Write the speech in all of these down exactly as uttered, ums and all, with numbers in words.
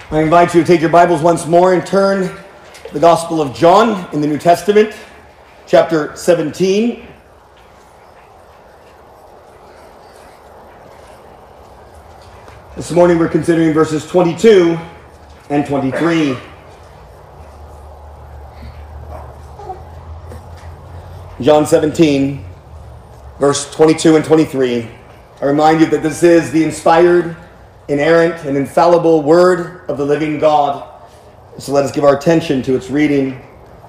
I invite you to take your Bibles once more and turn to the Gospel of John in the New Testament, chapter seventeen. This morning we're considering verses twenty-two and twenty-three. John seventeen, verse twenty-two and twenty-three. I remind you that this is the inspired, inerrant, and infallible Word of the living God. So let us give our attention to its reading.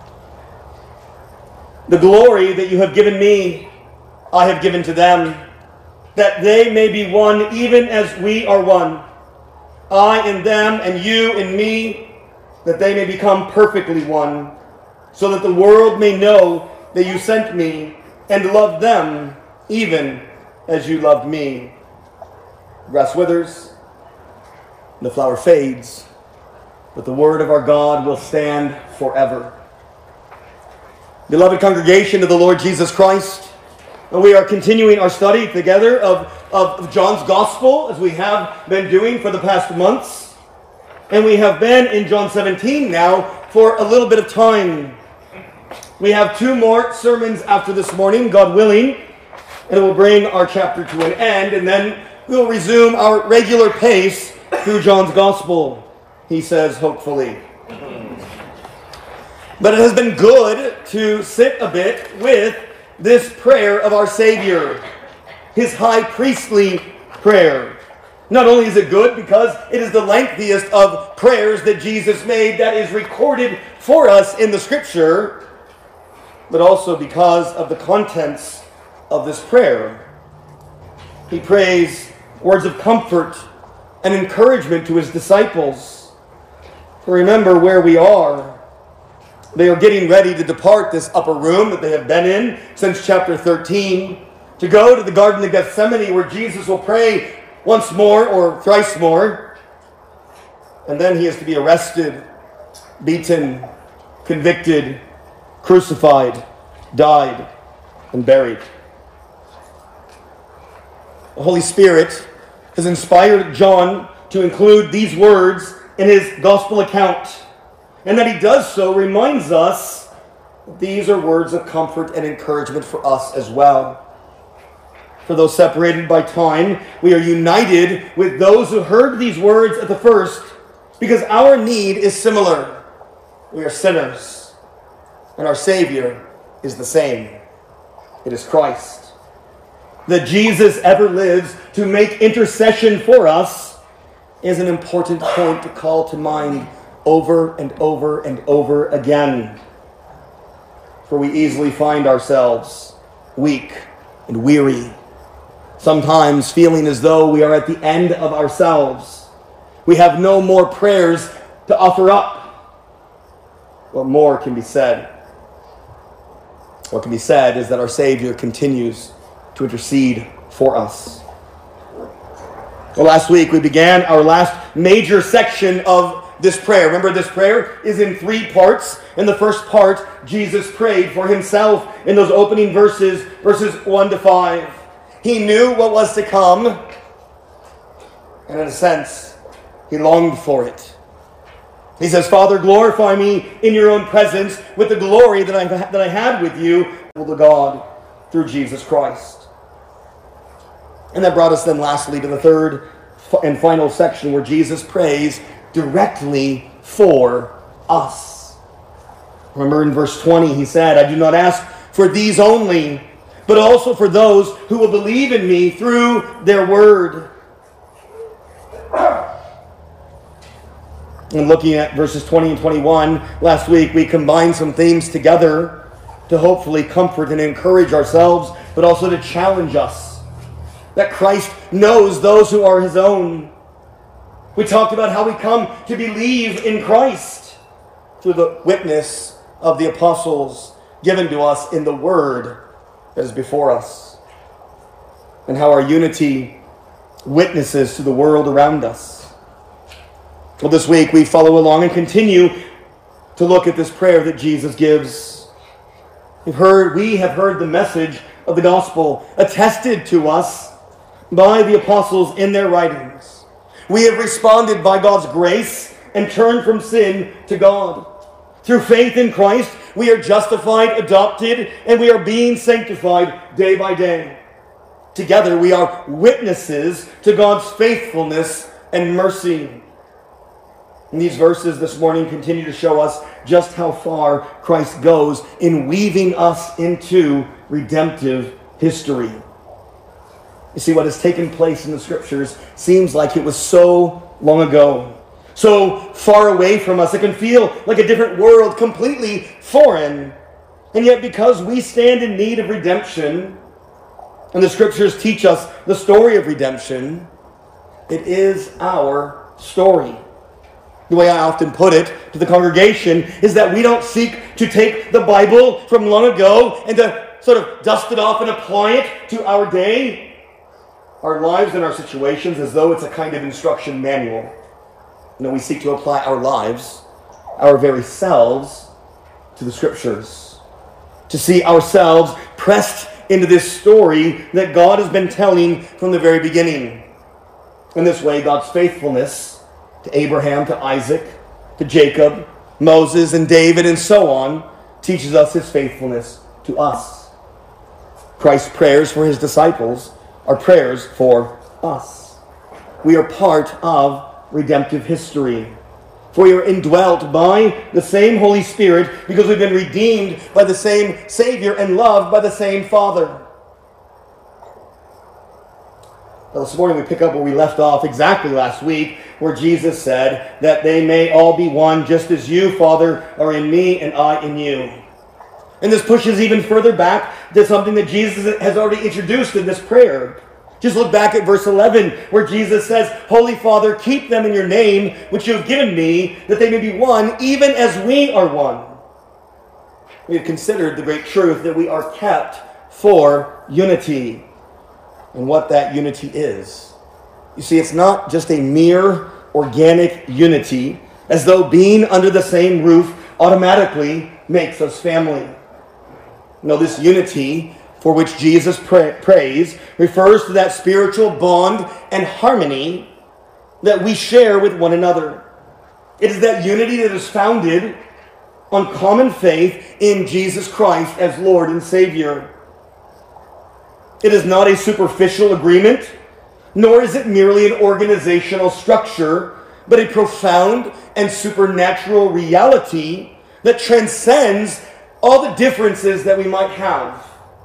The glory that you have given me, I have given to them, that they may be one even as we are one. I in them and you in me, that they may become perfectly one, so that the world may know that you sent me and loved them even as you loved me. The grass withers, the flower fades, but the word of our God will stand forever. Beloved congregation of the Lord Jesus Christ, we are continuing our study together of, of John's Gospel, as we have been doing for the past months. And we have been in John seventeen now for a little bit of time. We have two more sermons after this morning, God willing, and it will bring our chapter to an end, and then we will resume our regular pace through John's Gospel, he says, hopefully. But it has been good to sit a bit with this prayer of our Savior, his high priestly prayer. Not only is it good because it is the lengthiest of prayers that Jesus made that is recorded for us in the Scripture, but also because of the contents of this prayer. He prays words of comfort and encouragement to his disciples. To remember where we are. They are getting ready to depart this upper room that they have been in since chapter thirteen, to go to the Garden of Gethsemane where Jesus will pray once more or thrice more. And then he is to be arrested, beaten, convicted, crucified, died, and buried. The Holy Spirit has inspired John to include these words in his gospel account. And that he does so reminds us that these are words of comfort and encouragement for us as well. For those separated by time, we are united with those who heard these words at the first, because our need is similar. We are sinners, and our Savior is the same. It is Christ. That Jesus ever lives to make intercession for us is an important point to call to mind over and over and over again. For we easily find ourselves weak and weary, sometimes feeling as though we are at the end of ourselves. We have no more prayers to offer up. What more can be said? What can be said is that our Savior continues to intercede for us. Well, last week we began our last major section of this prayer. Remember, this prayer is in three parts. In the first part, Jesus prayed for himself in those opening verses, verses one to five. He knew what was to come, and in a sense, he longed for it. He says, Father, glorify me in your own presence with the glory that I, that I had with you, to God, through Jesus Christ. And that brought us then lastly to the third and final section where Jesus prays directly for us. Remember in verse twenty, he said, I do not ask for these only, but also for those who will believe in me through their word. And looking at verses twenty and twenty-one, last week we combined some themes together to hopefully comfort and encourage ourselves, but also to challenge us. That Christ knows those who are his own. We talked about how we come to believe in Christ through the witness of the apostles given to us in the word that is before us. And how our unity witnesses to the world around us. Well, this week we follow along and continue to look at this prayer that Jesus gives. We've heard, we have heard the message of the gospel attested to us by the apostles in their writings. We have responded by God's grace and turn from sin to God. Through faith in Christ, we are justified, adopted, and we are being sanctified day by day. Together, we are witnesses to God's faithfulness and mercy. And these verses this morning continue to show us just how far Christ goes in weaving us into redemptive history. You see, what has taken place in the Scriptures seems like it was so long ago, so far away from us. It can feel like a different world, completely foreign. And yet, because we stand in need of redemption, and the Scriptures teach us the story of redemption, it is our story. The way I often put it to the congregation is that we don't seek to take the Bible from long ago and to sort of dust it off and apply it to our day, our lives and our situations, as though it's a kind of instruction manual. No, we seek to apply our lives, our very selves, to the Scriptures. To see ourselves pressed into this story that God has been telling from the very beginning. In this way, God's faithfulness to Abraham, to Isaac, to Jacob, Moses, and David, and so on, teaches us his faithfulness to us. Christ's prayers for his disciples are prayers for us. We are part of redemptive history. For we are indwelt by the same Holy Spirit because we've been redeemed by the same Savior and loved by the same Father. Well, this morning we pick up where we left off exactly last week, where Jesus said that they may all be one, just as you, Father, are in me and I in you. And this pushes even further back to something that Jesus has already introduced in this prayer. Just look back at verse eleven, where Jesus says, Holy Father, keep them in your name, which you have given me, that they may be one, even as we are one. We have considered the great truth that we are kept for unity, and what that unity is. You see, it's not just a mere organic unity, as though being under the same roof automatically makes us family. No, this unity for which Jesus pray, prays refers to that spiritual bond and harmony that we share with one another. It is that unity that is founded on common faith in Jesus Christ as Lord and Savior. It is not a superficial agreement, nor is it merely an organizational structure, but a profound and supernatural reality that transcends all the differences that we might have.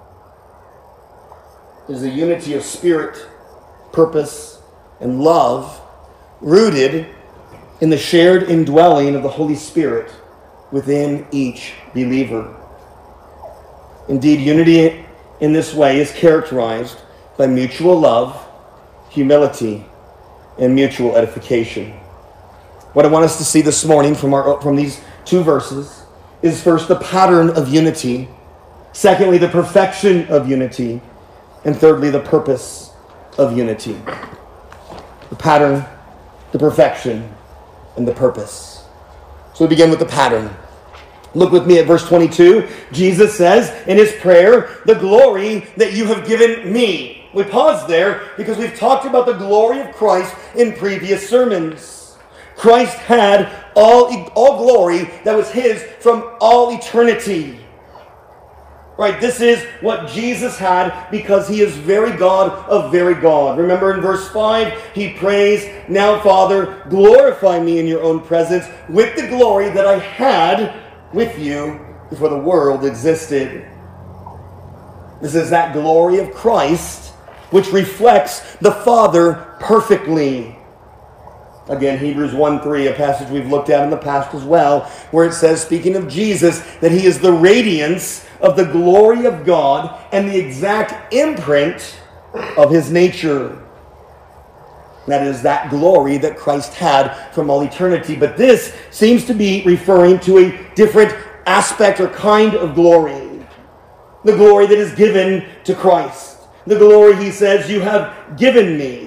It is a unity of spirit, purpose, and love, rooted in the shared indwelling of the Holy Spirit within each believer. Indeed, unity in this way is characterized by mutual love, humility, and mutual edification. What I want us to see this morning from our from these two verses is first the pattern of unity, secondly the perfection of unity, and thirdly the purpose of unity. The pattern, the perfection, and the purpose. So we begin with the pattern. Look with me at verse twenty-two. Jesus says in his prayer, the glory that you have given me. We pause there because we've talked about the glory of Christ in previous sermons. Christ had all, all glory that was his from all eternity. Right, this is what Jesus had because he is very God of very God. Remember in verse five, he prays, now Father, glorify me in your own presence with the glory that I had with you before the world existed. This is that glory of Christ which reflects the Father perfectly. Again, Hebrews one three, a passage we've looked at in the past as well, where it says, speaking of Jesus, that he is the radiance of the glory of God and the exact imprint of his nature. That is that glory that Christ had from all eternity. But this seems to be referring to a different aspect or kind of glory. The glory that is given to Christ. The glory, he says, you have given me.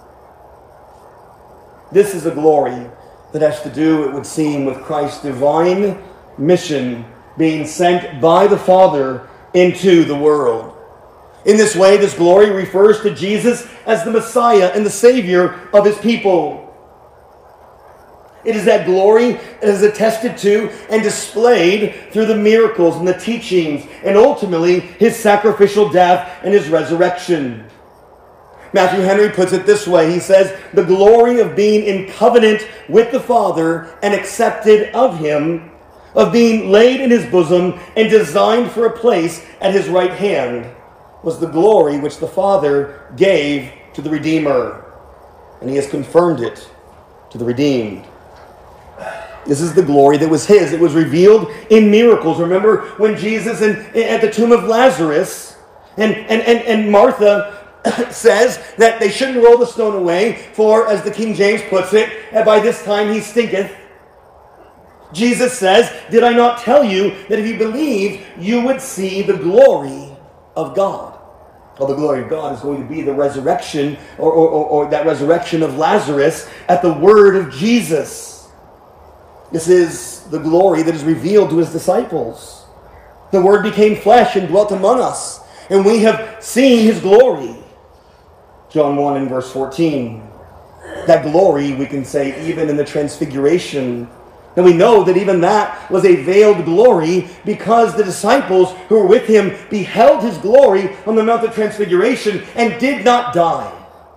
This is a glory that has to do, it would seem, with Christ's divine mission being sent by the Father into the world. In this way, this glory refers to Jesus as the Messiah and the Savior of his people. It is that glory that is attested to and displayed through the miracles and the teachings and ultimately his sacrificial death and his resurrection. Matthew Henry puts it this way. He says, the glory of being in covenant with the Father and accepted of him, of being laid in his bosom and designed for a place at his right hand, was the glory which the Father gave to the Redeemer. And he has confirmed it to the redeemed. This is the glory that was his. It was revealed in miracles. Remember when Jesus in, at the tomb of Lazarus, and, and, and, and Martha says that they shouldn't roll the stone away, for, as the King James puts it, by this time he stinketh. Jesus says, did I not tell you that if you believed, you would see the glory of God? Well, the glory of God is going to be the resurrection, or, or, or, or that resurrection of Lazarus at the word of Jesus. This is the glory that is revealed to his disciples. The Word became flesh and dwelt among us, and we have seen his glory. John one and verse fourteen. That glory, we can say, even in the transfiguration. And we know that even that was a veiled glory because the disciples who were with him beheld his glory on the Mount of Transfiguration and did not die.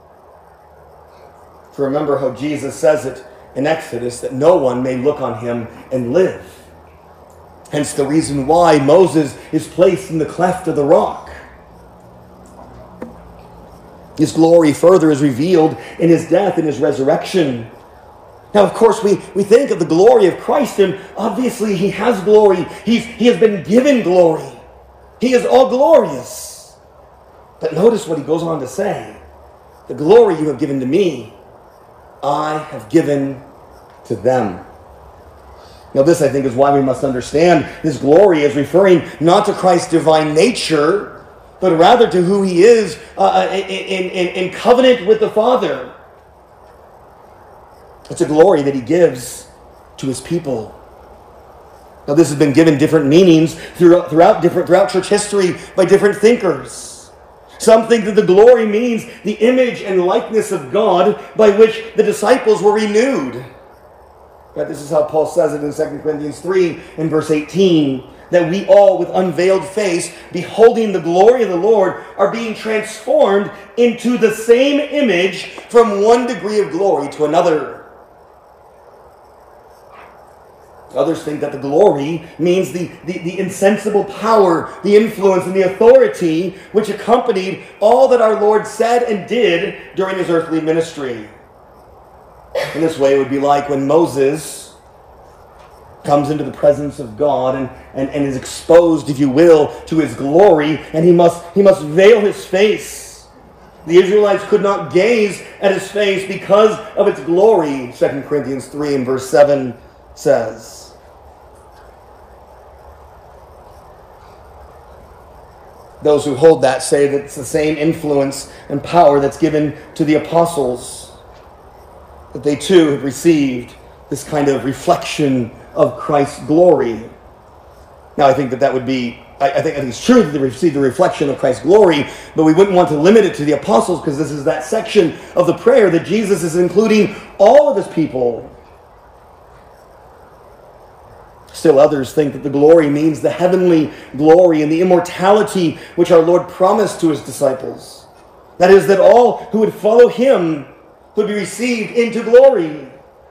For remember how Jesus says it in Exodus, that no one may look on him and live. Hence the reason why Moses is placed in the cleft of the rock. His glory further is revealed in his death and his resurrection. Now, of course, we, we think of the glory of Christ, and obviously he has glory. He's, he has been given glory. He is all glorious. But notice what he goes on to say. The glory you have given to me, I have given to them. Now this, I think, is why we must understand this glory as referring not to Christ's divine nature, but rather to who he is uh, in, in, in covenant with the Father. It's a glory that he gives to his people. Now this has been given different meanings throughout, throughout, different, throughout church history by different thinkers. Some think that the glory means the image and likeness of God by which the disciples were renewed. But this is how Paul says it in Second Corinthians three and verse eighteen, that we all with unveiled face, beholding the glory of the Lord, are being transformed into the same image from one degree of glory to another. Others think that the glory means the, the, the insensible power, the influence, and the authority which accompanied all that our Lord said and did during his earthly ministry. In this way, it would be like when Moses comes into the presence of God and, and, and is exposed, if you will, to his glory, and he must, he must veil his face. The Israelites could not gaze at his face because of its glory, Second Corinthians three and verse seven says. Those who hold that say that it's the same influence and power that's given to the apostles, that they too have received this kind of reflection of Christ's glory. Now, I think that that would be, I, I, think, I think it's true that they received the reflection of Christ's glory, but we wouldn't want to limit it to the apostles because this is that section of the prayer that Jesus is including all of his people. Still others think that the glory means the heavenly glory and the immortality which our Lord promised to his disciples. That is, that all who would follow him would be received into glory.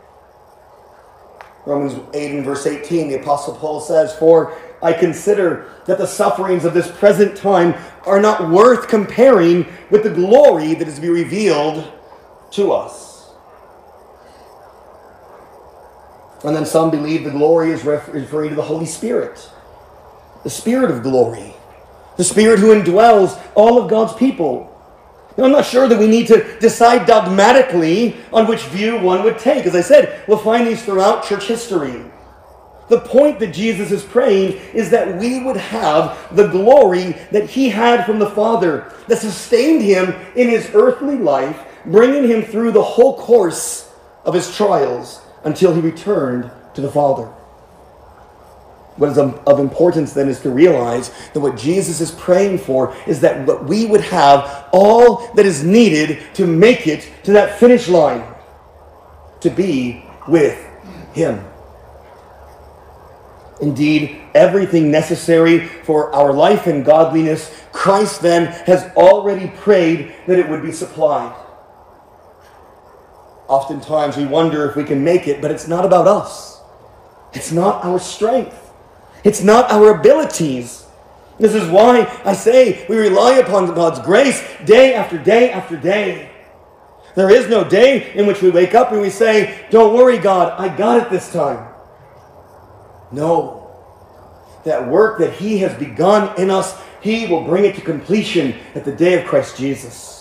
Romans eight and verse eighteen, the Apostle Paul says, "For I consider that the sufferings of this present time are not worth comparing with the glory that is to be revealed to us." And then some believe the glory is referring to the Holy Spirit, the Spirit of glory, the Spirit who indwells all of God's people. Now, I'm not sure that we need to decide dogmatically on which view one would take. As I said, we'll find these throughout church history. The point that Jesus is praying is that we would have the glory that he had from the Father, that sustained him in his earthly life, bringing him through the whole course of his trials until he returned to the Father. What is of importance then is to realize that what Jesus is praying for is that what we would have all that is needed to make it to that finish line, to be with him. Indeed, everything necessary for our life and godliness, Christ then has already prayed that it would be supplied. Oftentimes we wonder if we can make it, but it's not about us. It's not our strength. It's not our abilities. This is why I say we rely upon God's grace day after day after day. There is no day in which we wake up and we say, don't worry, God, I got it this time. No. That work that he has begun in us, he will bring it to completion at the day of Christ Jesus.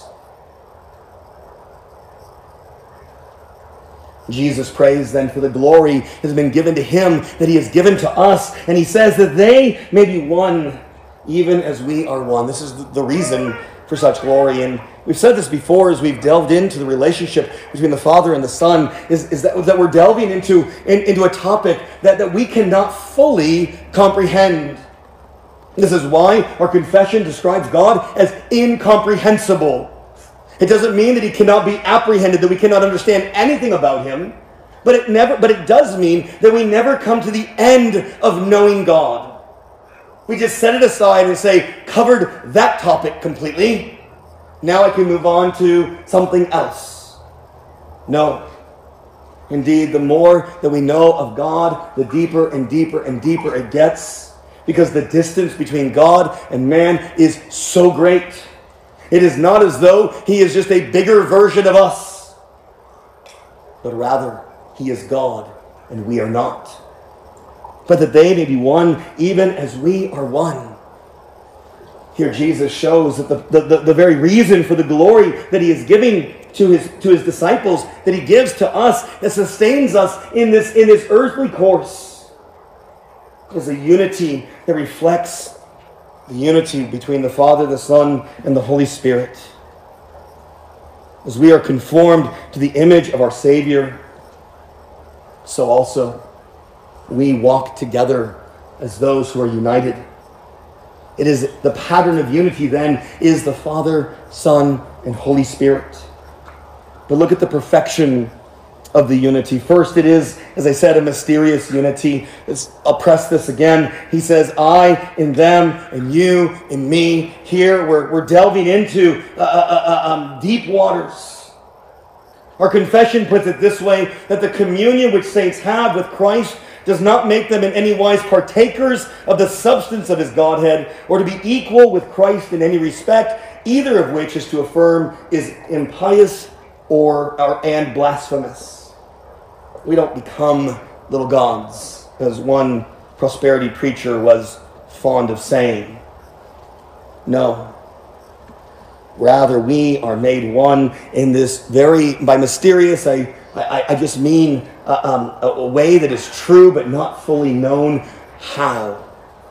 Jesus prays then for the glory has been given to him that he has given to us. And he says that they may be one, even as we are one. This is the reason for such glory. And we've said this before as we've delved into the relationship between the Father and the Son, is, is that, that we're delving into, in, into a topic that, that we cannot fully comprehend. This is why our confession describes God as incomprehensible. It doesn't mean that he cannot be apprehended, that we cannot understand anything about him, but it never but it does mean that we never come to the end of knowing God. We just set it aside and say, covered that topic completely. Now I can move on to something else. No. Indeed, the more that we know of God, the deeper and deeper and deeper it gets, because the distance between God and man is so great. It is not as though he is just a bigger version of us, but rather he is God and we are not. But that they may be one even as we are one. Here Jesus shows that the, the, the very reason for the glory that he is giving to his, to his disciples, that he gives to us, that sustains us in this, in this earthly course, is a unity that reflects the unity between the Father, the Son, and the Holy Spirit. As we are conformed to the image of our Savior, so also we walk together as those who are united. It is the pattern of unity then is the Father, Son, and Holy Spirit. But look at the perfection of the unity. First, it is, as I said, a mysterious unity. It's, I'll press this again. He says, I in them, and you in me. Here, we're, we're delving into uh, uh, uh, um, deep waters. Our confession puts it this way, that the communion which saints have with Christ does not make them in any wise partakers of the substance of his Godhead, or to be equal with Christ in any respect, either of which is to affirm is impious or, or and blasphemous. We don't become little gods, as one prosperity preacher was fond of saying. No. Rather, we are made one in this very, by mysterious, I, I, I just mean uh, um, a, a way that is true but not fully known. How?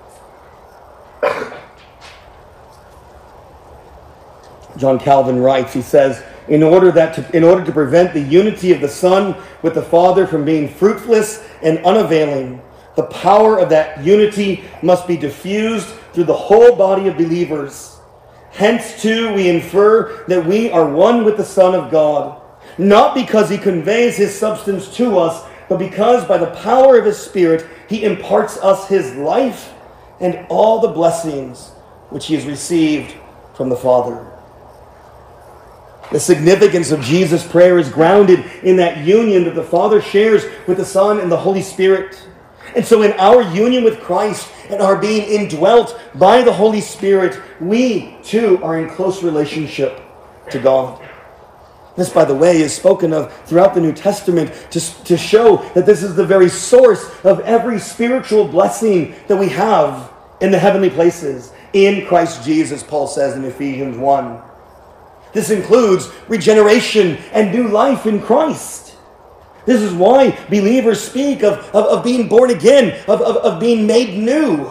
John Calvin writes, he says, In order that to, in order to prevent the unity of the Son with the Father from being fruitless and unavailing, the power of that unity must be diffused through the whole body of believers. Hence, too, we infer that we are one with the Son of God, not because he conveys his substance to us, but because by the power of his Spirit he imparts us his life and all the blessings which he has received from the Father. The significance of Jesus' prayer is grounded in that union that the Father shares with the Son and the Holy Spirit. And so in our union with Christ and our being indwelt by the Holy Spirit, we too are in close relationship to God. This, by the way, is spoken of throughout the New Testament to, to show that this is the very source of every spiritual blessing that we have in the heavenly places in Christ Jesus, Paul says in Ephesians one. This includes regeneration and new life in Christ. This is why believers speak of, of, of being born again, of, of, of being made new.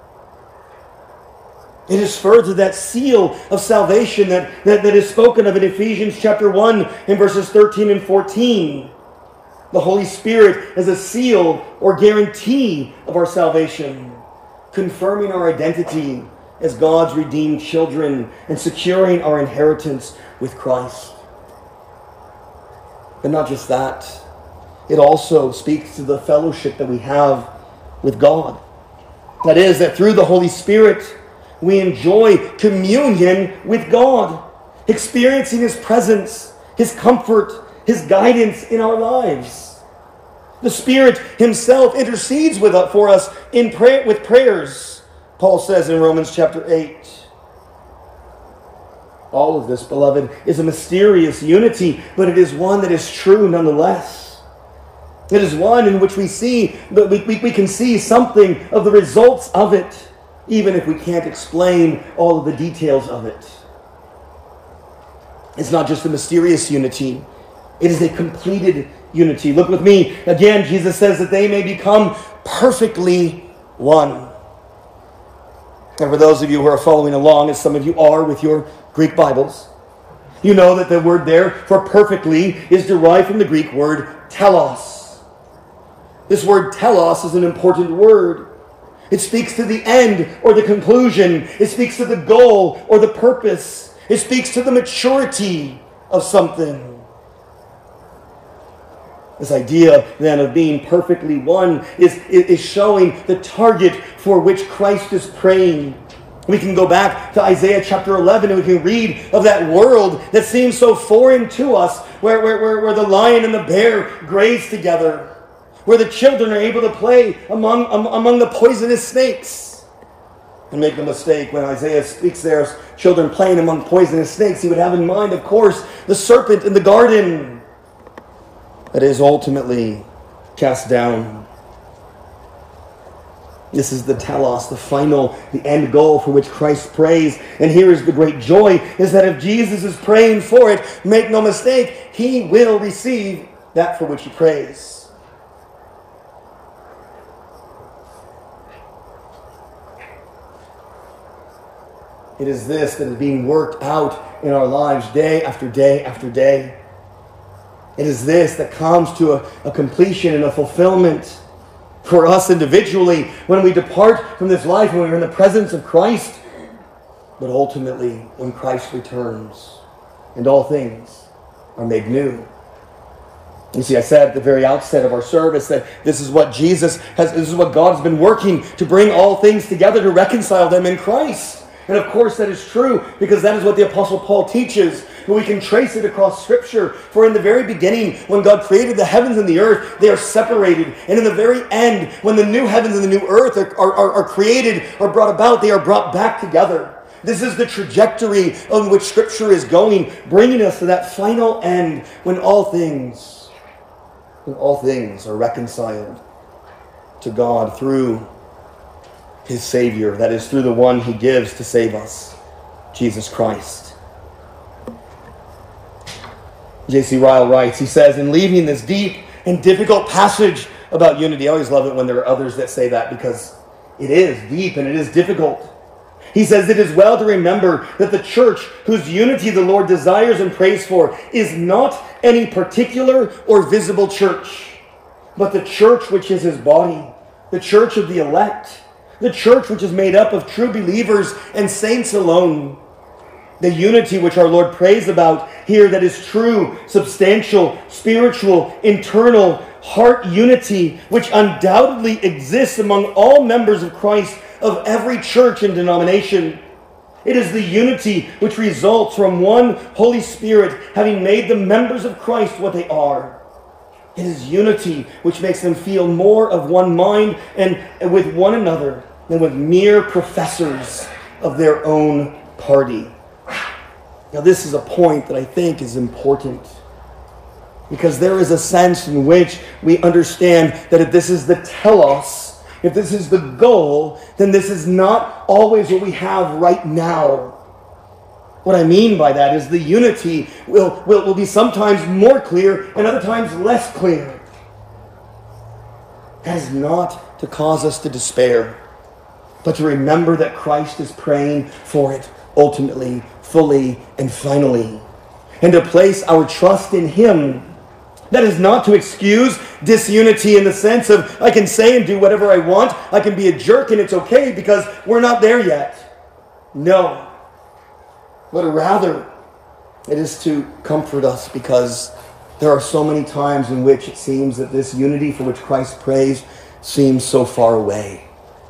It is further that seal of salvation that, that, that is spoken of in Ephesians chapter one in verses thirteen and fourteen. The Holy Spirit as a seal or guarantee of our salvation, confirming our identity as God's redeemed children and securing our inheritance with Christ. But not just that. it also speaks to the fellowship that we have with God. That is, that through the Holy Spirit, we enjoy communion with God, experiencing His presence, His comfort, His guidance in our lives. The Spirit Himself intercedes with us, for us in prayer, with prayers, Paul says in Romans chapter eight. All of this, beloved, is a mysterious unity, but it is one that is true nonetheless. It is one in which we see, but we, we, we can see something of the results of it, even if we can't explain all of the details of it. It's not just a mysterious unity. It is a completed unity. Look with me. Again, Jesus says that they may become perfectly one. And for those of you who are following along, as some of you are with your Greek Bibles, you know that the word there for perfectly is derived from the Greek word telos. This word telos is an important word. It speaks to the end or the conclusion. It speaks to the goal or the purpose. It speaks to the maturity of something. This idea, then, of being perfectly one is, is showing the target for which Christ is praying. We can go back to Isaiah chapter eleven and we can read of that world that seems so foreign to us, where, where, where, where the lion and the bear graze together, where the children are able to play among, um, among the poisonous snakes. And make no mistake, when Isaiah speaks there of children playing among poisonous snakes, he would have in mind, of course, the serpent in the garden that is ultimately cast down. This is the telos, the final, the end goal for which Christ prays. And here is the great joy, is that if Jesus is praying for it, make no mistake, He will receive that for which He prays. It is this that is being worked out in our lives day after day after day. It is this that comes to a, a completion and a fulfillment for us individually when we depart from this life, when we're in the presence of Christ, but ultimately when Christ returns and all things are made new. You see, I said at the very outset of our service that this is what Jesus has, this is what God has been working to bring all things together, to reconcile them in Christ. And of course that is true, because that is what the Apostle Paul teaches. But we can trace it across Scripture. For in the very beginning, when God created the heavens and the earth, they are separated. And in the very end, when the new heavens and the new earth are, are, are created or brought about, they are brought back together. This is the trajectory on which Scripture is going, bringing us to that final end when all things, when all things are reconciled to God through His Savior, that is, through the one He gives to save us, Jesus Christ. J C Ryle writes, he says, in leaving this deep and difficult passage about unity, I always love it when there are others that say that, because it is deep and it is difficult. He says, it is well to remember that the church whose unity the Lord desires and prays for is not any particular or visible church, but the church which is His body, the church of the elect, the church which is made up of true believers and saints alone. The unity which our Lord prays about here, that is true, substantial, spiritual, internal, heart unity, which undoubtedly exists among all members of Christ of every church and denomination. It is the unity which results from one Holy Spirit having made the members of Christ what they are. It is unity which makes them feel more of one mind and, and with one another than with mere professors of their own party. Now, this is a point that I think is important, because there is a sense in which we understand that if this is the telos, if this is the goal, then this is not always what we have right now. What I mean by that is the unity will, will, will be sometimes more clear and other times less clear. That is not to cause us to despair, but to remember that Christ is praying for it ultimately, fully, and finally. And to place our trust in Him. That is not to excuse disunity in the sense of I can say and do whatever I want. I can be a jerk and it's okay because we're not there yet. No. But rather, it is to comfort us because There are so many times in which it seems that this unity for which Christ prays seems so far away.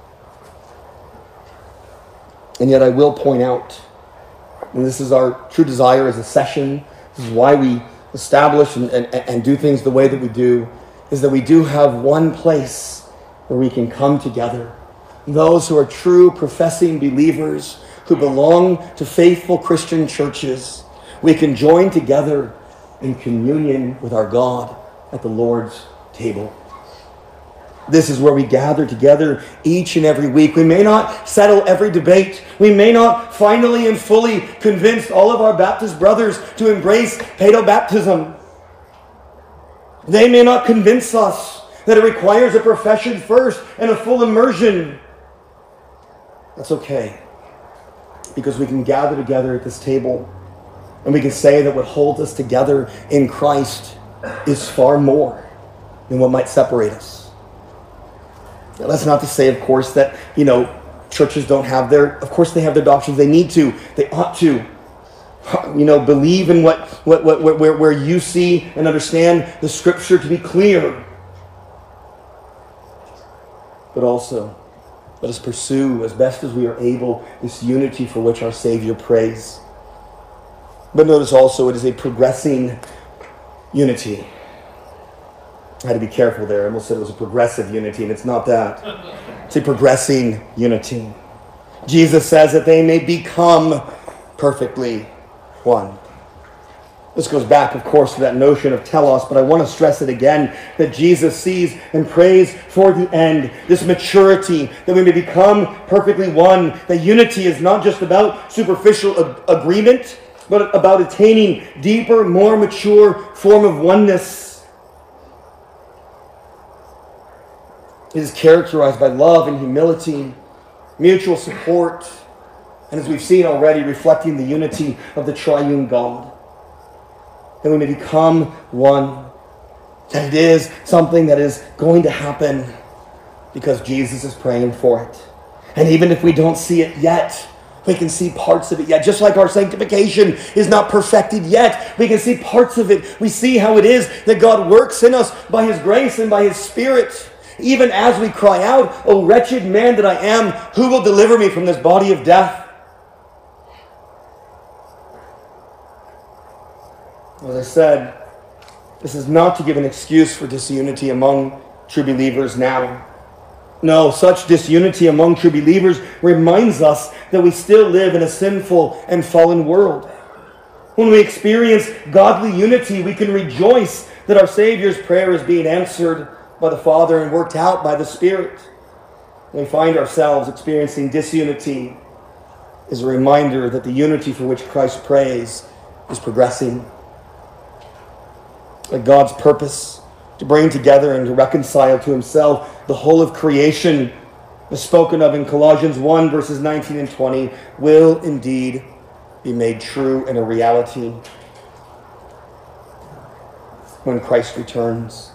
And yet I will point out, and this is our true desire as a session, this is why we establish and, and, and do things the way that we do, is that we do have one place where we can come together. Those who are true professing believers, who belong to faithful Christian churches, we can join together in communion with our God at the Lord's table. This is where we gather together each and every week. We may not settle every debate. We may not finally and fully convince all of our Baptist brothers to embrace paedobaptism. They may not convince us that it requires a profession first and a full immersion. That's okay, because we can gather together at this table and we can say that what holds us together in Christ is far more than what might separate us. Now, that's not to say, of course, that, you know, churches don't have their, of course they have their doctrines. They need to. They ought to. You know, believe in what, what, what where, where you see and understand the Scripture to be clear. But also, let us pursue as best as we are able this unity for which our Savior prays. But notice also it is a progressing unity. I had to be careful there. I almost said it was a progressive unity, and it's not that. It's a progressing unity. Jesus says that they may become perfectly one. This goes back, of course, to that notion of telos, but I want to stress it again, that Jesus sees and prays for the end, this maturity, that we may become perfectly one. That unity is not just about superficial ag- agreement, but about attaining deeper, more mature form of oneness. It is characterized by love and humility, mutual support, and as we've seen already, reflecting the unity of the triune God. That we may become one. That it is something that is going to happen because Jesus is praying for it. And even if we don't see it yet, we can see parts of it yet. Just like our sanctification is not perfected yet, we can see parts of it. We see how it is that God works in us by His grace and by His Spirit. Even as we cry out, "O wretched man that I am, who will deliver me from this body of death?" As I said, this is not to give an excuse for disunity among true believers now. No, such disunity among true believers reminds us that we still live in a sinful and fallen world. When we experience godly unity, we can rejoice that our Savior's prayer is being answered by the Father and worked out by the Spirit. When we find ourselves experiencing disunity, is a reminder that the unity for which Christ prays is progressing. That God's purpose to bring together and to reconcile to Himself the whole of creation, as spoken of in Colossians one, verses nineteen and twenty, will indeed be made true and a reality when Christ returns.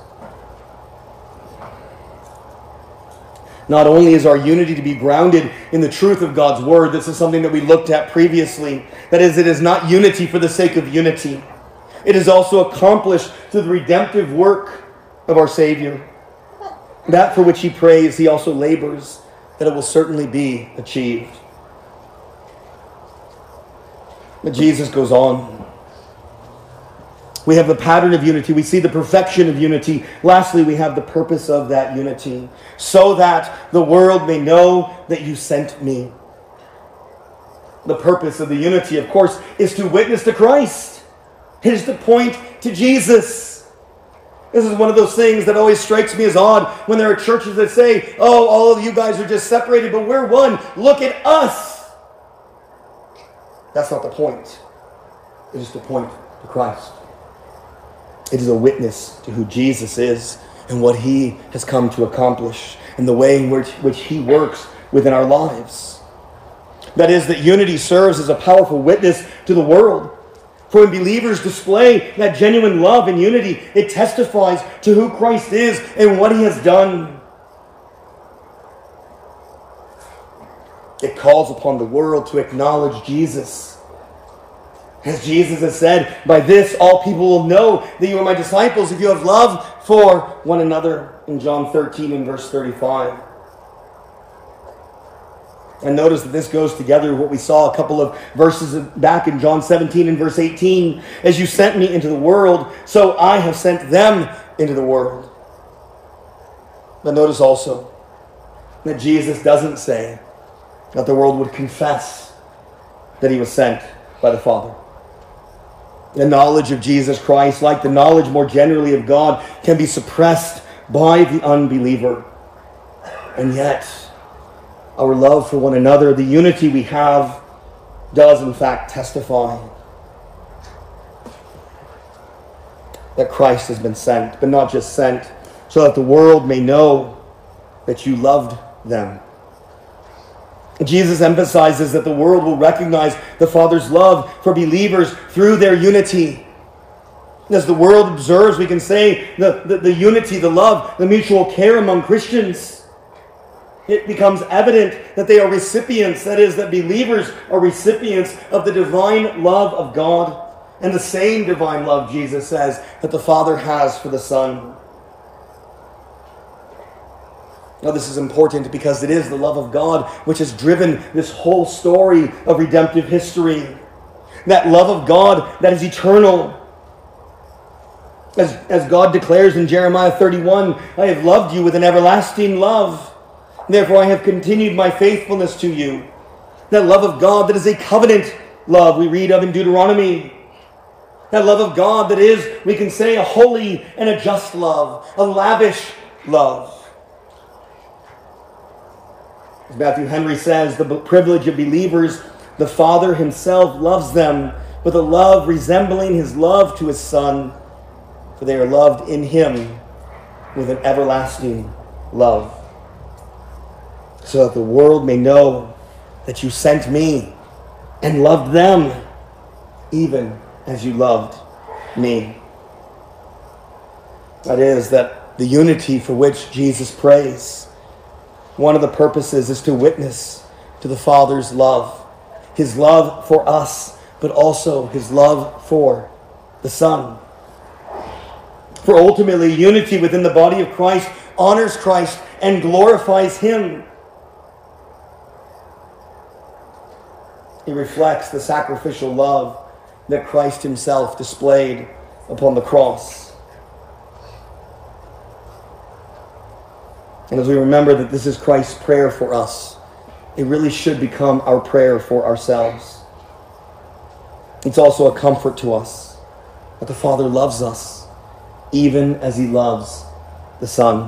Not only is our unity to be grounded in the truth of God's Word, this is something that we looked at previously. That is, it is not unity for the sake of unity. It is also accomplished through the redemptive work of our Savior. That for which He prays, He also labors, that it will certainly be achieved. But Jesus goes on. We have the pattern of unity. We see the perfection of unity. Lastly, we have the purpose of that unity, so that the world may know that you sent me. The purpose of the unity, of course, is to witness to Christ. It is to point to Jesus. This is one of those things that always strikes me as odd when there are churches that say, "Oh, all of you guys are just separated, but we're one. Look at us." That's not the point. It is to point to Christ. It is a witness to who Jesus is and what He has come to accomplish and the way in which, which He works within our lives. That is, that unity serves as a powerful witness to the world. For when believers display that genuine love and unity, it testifies to who Christ is and what He has done. It calls upon the world to acknowledge Jesus As Jesus has said, by this all people will know that you are my disciples if you have love for one another, in John thirteen and verse thirty-five. And notice that this goes together with what we saw a couple of verses back in John seventeen and verse eighteen. As you sent me into the world, so I have sent them into the world. But notice also that Jesus doesn't say that the world would confess that he was sent by the Father. The knowledge of Jesus Christ, like the knowledge more generally of God, can be suppressed by the unbeliever. And yet, our love for one another, the unity we have, does in fact testify that Christ has been sent, but not just sent, so that the world may know that you loved them. Jesus emphasizes that the world will recognize the Father's love for believers through their unity. As the world observes, we can say the, the, the unity, the love, the mutual care among Christians. It becomes evident that they are recipients, that is, that believers are recipients of the divine love of God, and the same divine love, Jesus says, that the Father has for the Son. Now, this is important because it is the love of God which has driven this whole story of redemptive history. That love of God that is eternal. As, as God declares in Jeremiah thirty-one, I have loved you with an everlasting love. Therefore, I have continued my faithfulness to you. That love of God that is a covenant love we read of in Deuteronomy. That love of God that is, we can say, a holy and a just love, a lavish love. As Matthew Henry says, the privilege of believers, the Father himself loves them with a love resembling his love to his Son, for they are loved in him with an everlasting love. So that the world may know that you sent me and loved them, even as you loved me. That is, that the unity for which Jesus prays, one of the purposes is to witness to the Father's love. His love for us, but also his love for the Son. For ultimately, unity within the body of Christ honors Christ and glorifies him. It reflects the sacrificial love that Christ himself displayed upon the cross. And as we remember that this is Christ's prayer for us, it really should become our prayer for ourselves. It's also a comfort to us that the Father loves us, even as he loves the Son.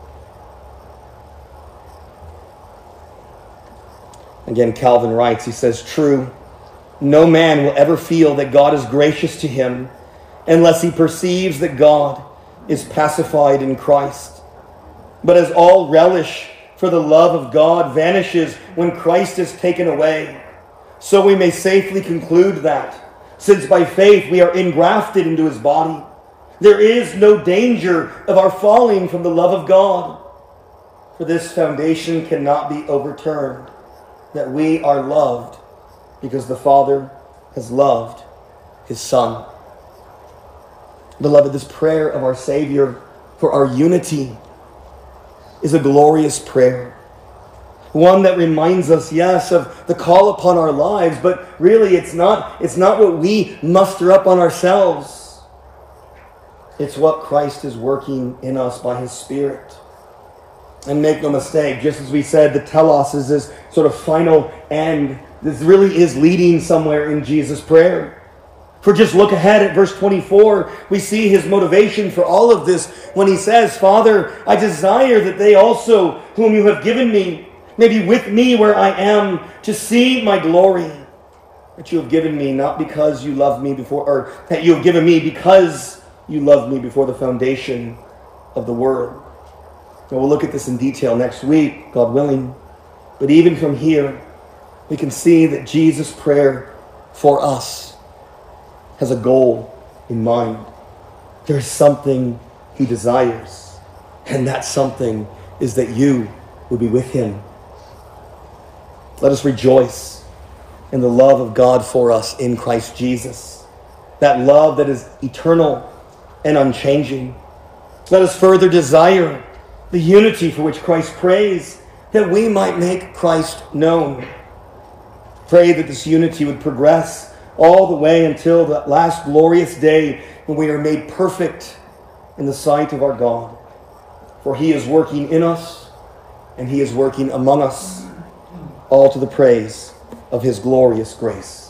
Again, Calvin writes, he says, true, no man will ever feel that God is gracious to him unless he perceives that God is pacified in Christ. But as all relish for the love of God vanishes when Christ is taken away, so we may safely conclude that, since by faith we are engrafted into his body, there is no danger of our falling from the love of God. For this foundation cannot be overturned, that we are loved because the Father has loved his Son. Beloved, this prayer of our Savior for our unity is a glorious prayer. One that reminds us, yes, of the call upon our lives, but really it's not, it's not what we muster up on ourselves. It's what Christ is working in us by his Spirit. And make no mistake, just as we said, the telos is this sort of final end. This really is leading somewhere in Jesus' prayer. For just look ahead at verse twenty-four, we see his motivation for all of this when he says, Father, I desire that they also, whom you have given me, may be with me where I am, to see my glory, that you have given me, not because you loved me before, or that you have given me because you loved me before the foundation of the world. And we'll look at this in detail next week, God willing. But even from here, we can see that Jesus' prayer for us has a goal in mind. There's something he desires, and that something is that you will be with him. Let us rejoice in the love of God for us in Christ Jesus. That love that is eternal and unchanging. Let us further desire the unity for which Christ prays, that we might make Christ known. Pray that this unity would progress all the way until that last glorious day when we are made perfect in the sight of our God. For he is working in us, and he is working among us, all to the praise of his glorious grace.